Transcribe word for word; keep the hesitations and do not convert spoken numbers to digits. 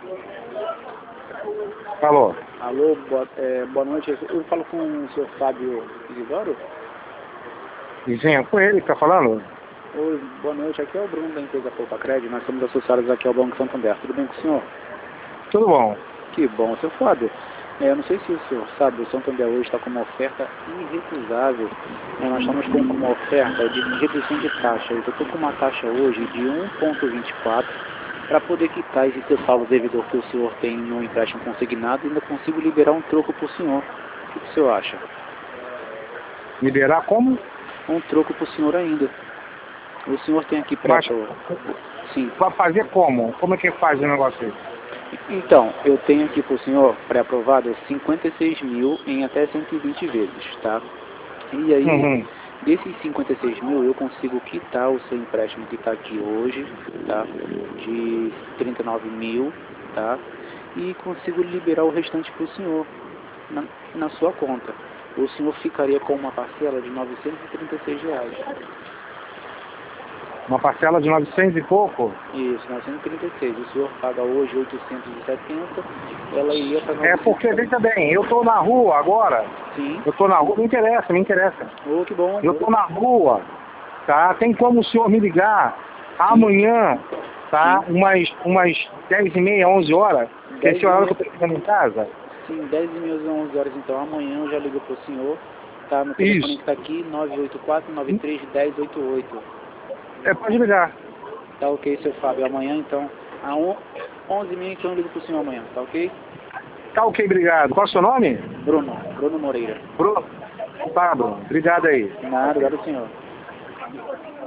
Alô? Alô, boa, é, boa noite. Eu falo com o senhor Fábio Isidoro? Vizinho, com ele que tá falando? Oi, boa noite. Aqui é o Bruno da empresa Poupa Crédito. Nós somos associados aqui ao Banco Santander. Tudo bem com o senhor? Tudo bom. Que bom, seu Fábio. É, eu não sei se o senhor sabe, o Santander hoje está com uma oferta irrecusável. É, nós estamos com uma oferta de redução de taxa. Eu estou com uma taxa hoje de um vírgula vinte e quatro para poder quitar esse seu saldo devedor que o senhor tem no empréstimo consignado e ainda consigo liberar um troco para o senhor. O que o senhor acha? Liberar como? Um troco para o senhor ainda. O senhor tem aqui para... Mas, Sim. pra fazer como? Como é que faz o negócio aí? Então, eu tenho aqui para o senhor, pré-aprovado, cinquenta e seis mil em até cento e vinte vezes, tá? E aí, Uhum. desses cinquenta e seis mil, eu consigo quitar o seu empréstimo que está aqui hoje, tá? De trinta e nove mil, tá? E consigo liberar o restante para o senhor, na, na sua conta. O senhor ficaria com uma parcela de novecentos e trinta e seis reais. Uma parcela de novecentos e pouco? Isso, novecentos e trinta e seis. O senhor paga hoje oitocentos e setenta, ela iria para É novecentos e porque, setenta. veja bem, eu tô na rua agora. Sim. Eu tô na rua, me interessa, me interessa. Oh, que bom. Eu tô na rua, tá? Tem como o senhor me ligar amanhã, tá? Sim. Umas, umas dez e meia, onze horas, que é dez esse e horário que meia. eu tô chegando em casa. Sim, dez e meia às onze horas, então amanhã eu já ligo pro senhor. Tá, no telefone que Isso. tá aqui, nove oito quatro, nove três, um zero oito oito. É, pode ligar. Tá ok, seu Fábio. Amanhã, então, às onze e meia, então eu ligo pro senhor amanhã, tá ok? Tá ok, obrigado. Qual é o seu nome? Bruno, Bruno Moreira. Bruno. Tá, Bruno. Obrigado aí. Nada, obrigado, senhor.